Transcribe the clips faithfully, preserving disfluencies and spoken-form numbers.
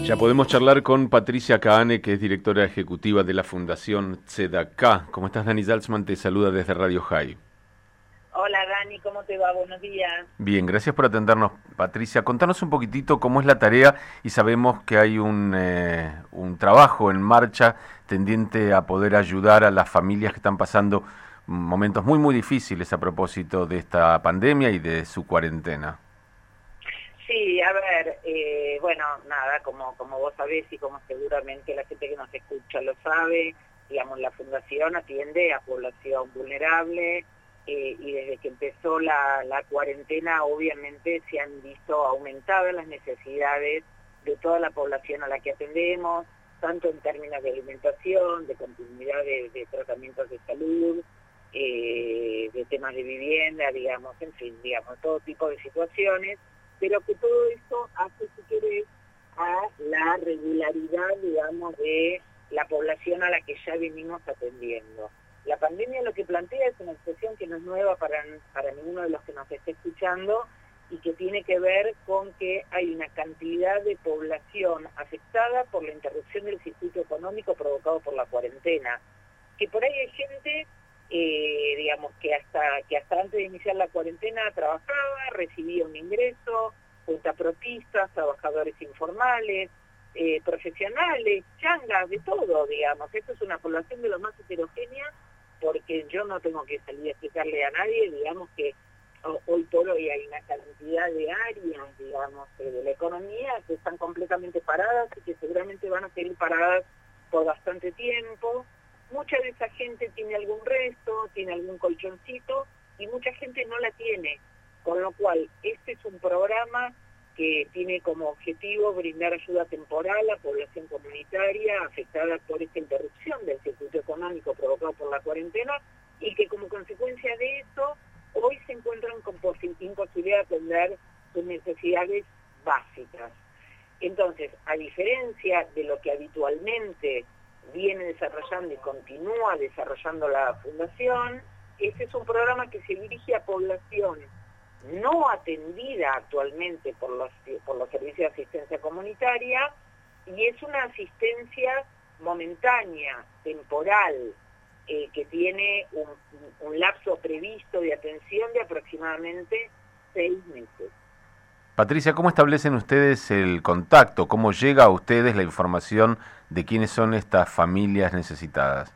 Ya podemos charlar con Patricia Kahane, que es directora ejecutiva de la Fundación Tzedakah. ¿Cómo estás, Dani Zaltzman? Te saluda desde Radio High. Hola Dani, ¿cómo te va? Buenos días. Bien, gracias por atendernos, Patricia. Contanos un poquitito cómo es la tarea y sabemos que hay un, eh, un trabajo en marcha tendiente a poder ayudar a las familias que están pasando momentos muy, muy difíciles a propósito de esta pandemia y de su cuarentena. Sí, a ver, eh, bueno, nada, como, como vos sabés y como seguramente la gente que nos escucha lo sabe, digamos, la Fundación atiende a población vulnerable eh, y desde que empezó la, la cuarentena obviamente se han visto aumentadas las necesidades de toda la población a la que atendemos, tanto en términos de alimentación, de continuidad de, de tratamientos de salud, eh, de temas de vivienda, digamos, en fin, digamos, todo tipo de situaciones, pero que todo eso hace, si querés, a la regularidad, digamos, de la población a la que ya venimos atendiendo. La pandemia lo que plantea es una expresión que no es nueva para, para ninguno de los que nos esté escuchando y que tiene que ver con que hay una cantidad de población afectada por la interrupción del circuito económico provocado por la cuarentena, que por ahí hay gente... Eh, digamos que hasta que hasta antes de iniciar la cuarentena trabajaba, recibía un ingreso, cuentapropistas, trabajadores informales, eh, profesionales, changas, de todo, digamos. Esto es una población de lo más heterogénea, porque yo no tengo que salir a explicarle a nadie, digamos que hoy por hoy hay una cantidad de áreas, digamos, eh, de la economía que están completamente paradas y que seguramente van a seguir paradas por bastante tiempo. Mucha de esa gente tiene algún resto, tiene algún colchoncito y mucha gente no la tiene, con lo cual este es un programa que tiene como objetivo brindar ayuda temporal a población comunitaria afectada por esta interrupción del circuito económico provocado por la cuarentena y que como consecuencia de eso hoy se encuentran con imposibilidad de atender sus necesidades básicas. Entonces, a diferencia de lo que habitualmente viene desarrollando y continúa desarrollando la Fundación, este es un programa que se dirige a población no atendida actualmente por los, por los servicios de asistencia comunitaria y es una asistencia momentánea, temporal, eh, que tiene un, un lapso previsto de atención de aproximadamente seis meses. Patricia, ¿cómo establecen ustedes el contacto? ¿Cómo llega a ustedes la información de quiénes son estas familias necesitadas?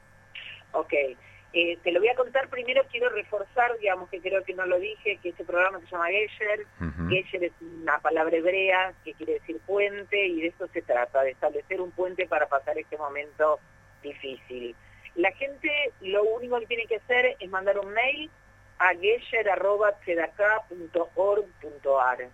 Ok, eh, te lo voy a contar. Primero quiero reforzar, digamos, que creo que no lo dije, que este programa se llama Gesher. Uh-huh. Gesher es una palabra hebrea que quiere decir puente y de eso se trata, de establecer un puente para pasar este momento difícil. La gente lo único que tiene que hacer es mandar un mail a gesher arroba tzedakah punto org punto ar.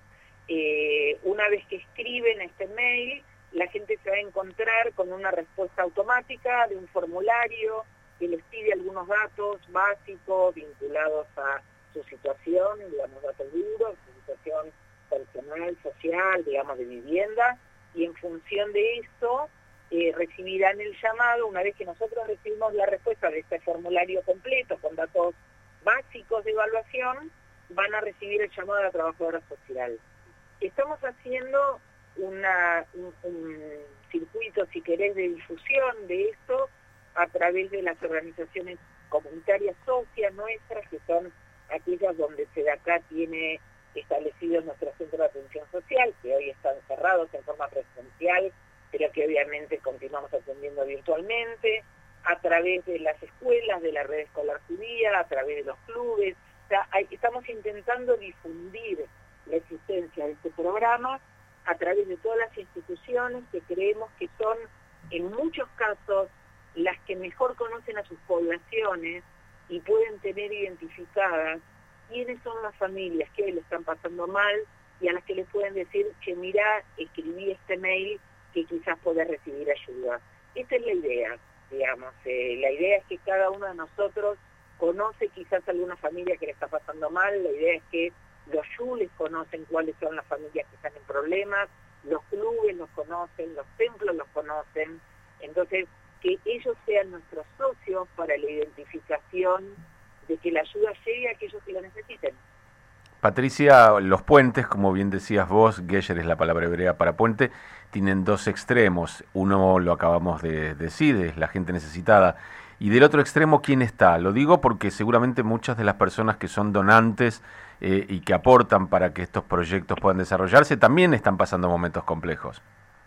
Eh, una vez que escriben este mail, la gente se va a encontrar con una respuesta automática de un formulario que les pide algunos datos básicos vinculados a su situación, digamos, datos duros, su situación personal, social, digamos, de vivienda, y en función de eso eh, recibirán el llamado. Una vez que nosotros recibimos la respuesta de este formulario completo con datos básicos de evaluación, van a recibir el llamado de la trabajadora social. Estamos haciendo una, un, un circuito, si querés, de difusión de esto a través de las organizaciones comunitarias socias nuestras, que son aquellas donde Tzedakah tiene establecidos nuestros centros de atención social, que hoy están cerrados en forma presencial, pero que obviamente continuamos atendiendo virtualmente, a través de las escuelas, de la red escolar judía, a través de los clubes. O sea, hay, estamos intentando difundir la existencia de este programa a través de todas las instituciones que creemos que son, en muchos casos, las que mejor conocen a sus poblaciones y pueden tener identificadas quiénes son las familias que hoy le están pasando mal y a las que les pueden decir que mirá, escribí este mail que quizás podés recibir ayuda. Esta es la idea, digamos. Eh, la idea es que cada uno de nosotros conoce quizás alguna familia que le está pasando mal. La idea es que los yules conocen cuáles son las familias que están en problemas, los clubes los conocen, los templos los conocen. Entonces, que ellos sean nuestros socios para la identificación de que la ayuda llegue a aquellos que la necesiten. Patricia, los puentes, como bien decías vos, Gesher es la palabra hebrea para puente, tienen dos extremos. Uno lo acabamos de decir, es la gente necesitada. Y del otro extremo, ¿quién está? Lo digo porque seguramente muchas de las personas que son donantes eh, y que aportan para que estos proyectos puedan desarrollarse también están pasando momentos complejos.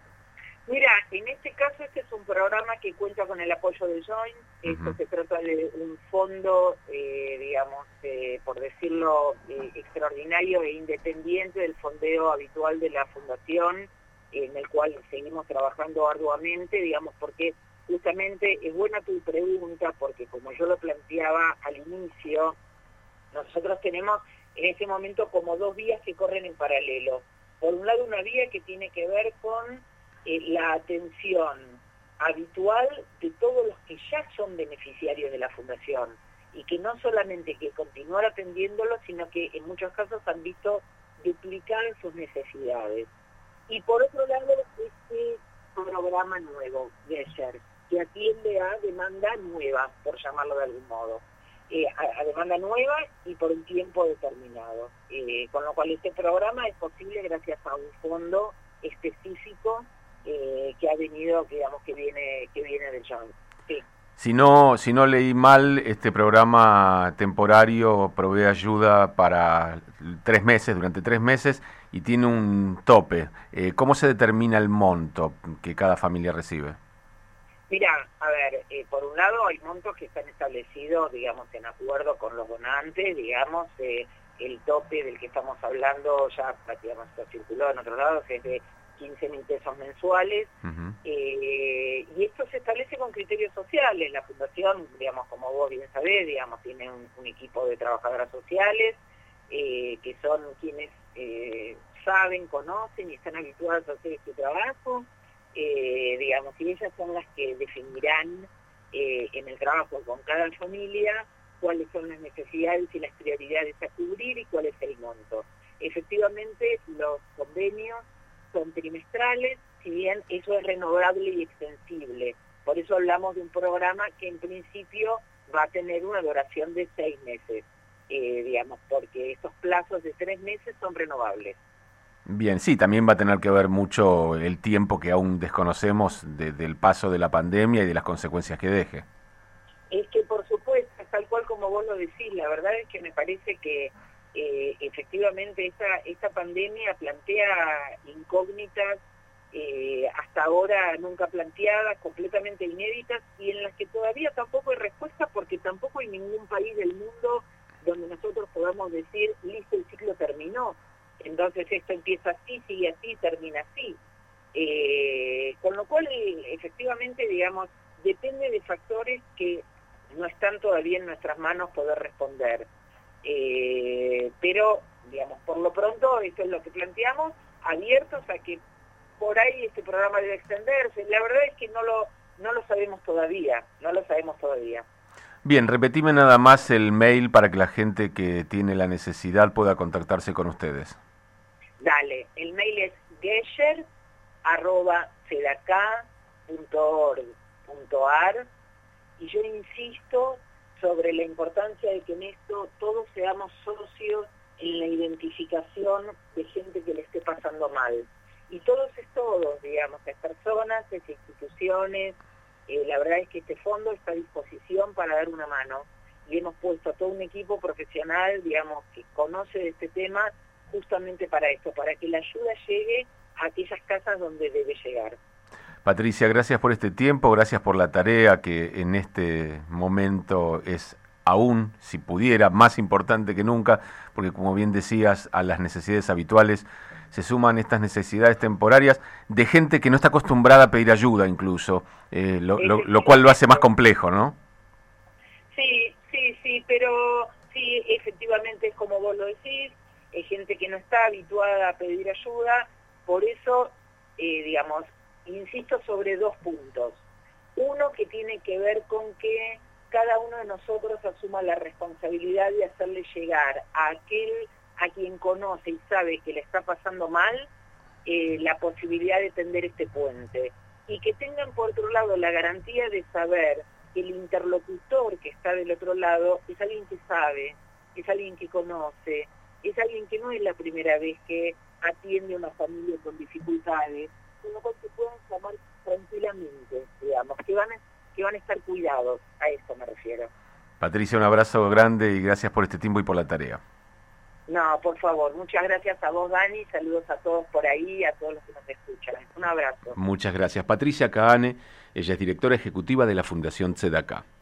Mira, en este caso este es un programa que cuenta con el apoyo de Joint. Esto uh-huh. Se trata de un fondo, eh, digamos, eh, por decirlo, eh, extraordinario e independiente del fondeo habitual de la Fundación, en el cual seguimos trabajando arduamente, digamos, porque justamente es buena tu pregunta, porque como yo lo planteaba al inicio, nosotros tenemos en este momento como dos vías que corren en paralelo. Por un lado, una vía que tiene que ver con eh, la atención habitual de todos los que ya son beneficiarios de la Fundación, y que no solamente que continuar atendiéndolos, sino que en muchos casos han visto duplicadas sus necesidades. Y por otro lado, este programa nuevo, Gesher, que atiende a demanda nueva, por llamarlo de algún modo, eh, a, a demanda nueva y por un tiempo determinado. Eh, con lo cual este programa es posible gracias a un fondo específico eh, que ha venido, que, digamos, que viene que viene de Joint. Sí. Si no, si no leí mal, este programa temporario provee ayuda para tres meses, durante tres meses, y tiene un tope. Eh, ¿Cómo se determina el monto que cada familia recibe? Mira, a ver, eh, por un lado hay montos que están establecidos, digamos, en acuerdo con los donantes, digamos, eh, el tope del que estamos hablando ya prácticamente circuló en otros lados, es de quince mil pesos mensuales, uh-huh. eh, y esto se establece con criterios sociales. La Fundación, digamos, como vos bien sabés, digamos, tiene un, un equipo de trabajadoras sociales, eh, que son quienes eh, saben, conocen y están habituadas a hacer este trabajo, eh, digamos, y ellas son las que definirán eh, en el trabajo con cada familia cuáles son las necesidades y las prioridades a cubrir y cuál es el monto. Efectivamente, los convenios son trimestrales, si bien eso es renovable y extensible. Por eso hablamos de un programa que en principio va a tener una duración de seis meses, eh, digamos, porque estos plazos de tres meses son renovables. Bien, sí, también va a tener que ver mucho el tiempo que aún desconocemos de, del paso de la pandemia y de las consecuencias que deje. Es que por supuesto, tal cual como vos lo decís, la verdad es que me parece que eh, efectivamente esta, esta pandemia plantea incógnitas eh, hasta ahora nunca planteadas, completamente inéditas, y en las que todavía tampoco hay respuesta, porque tampoco hay ningún país del mundo donde nosotros podamos decir, listo, el ciclo terminó. Entonces esto empieza así, sigue así, termina así. Eh, con lo cual, efectivamente, digamos, depende de factores que no están todavía en nuestras manos poder responder. Eh, pero, digamos, por lo pronto, esto es lo que planteamos, abiertos a que por ahí este programa debe extenderse. La verdad es que no lo, no lo sabemos todavía, no lo sabemos todavía. Bien, repetime nada más el mail para que la gente que tiene la necesidad pueda contactarse con ustedes. Dale, el mail es gesher arroba cedaca punto org punto ar, y yo insisto sobre la importancia de que en esto todos seamos socios en la identificación de gente que le esté pasando mal. Y todos es todos, digamos, es personas, es instituciones. Eh, la verdad es que este fondo está a disposición para dar una mano, y hemos puesto a todo un equipo profesional, digamos, que conoce de este tema, justamente para esto, para que la ayuda llegue a aquellas casas donde debe llegar. Patricia, gracias por este tiempo, gracias por la tarea que en este momento es aún, si pudiera, más importante que nunca, porque como bien decías, a las necesidades habituales se suman estas necesidades temporarias de gente que no está acostumbrada a pedir ayuda incluso, eh, lo, lo, lo cual lo hace más complejo, ¿no? Sí, sí, sí, pero sí, efectivamente es como vos lo decís, es gente que no está habituada a pedir ayuda, por eso, eh, digamos, insisto sobre dos puntos. Uno que tiene que ver con que cada uno de nosotros asuma la responsabilidad de hacerle llegar a aquel a quien conoce y sabe que le está pasando mal, eh, la posibilidad de tender este puente. Y que tengan por otro lado la garantía de saber que el interlocutor que está del otro lado es alguien que sabe, es alguien que conoce, es alguien que no es la primera vez que atiende a una familia con dificultades, con lo cual se pueden llamar tranquilamente, digamos, que van a, que van a estar cuidados, a eso me refiero. Patricia, un abrazo grande y gracias por este tiempo y por la tarea. No, por favor, muchas gracias a vos, Dani, saludos a todos por ahí, a todos los que nos escuchan. Un abrazo. Muchas gracias. Patricia Kahane, ella es directora ejecutiva de la Fundación Tzedakah.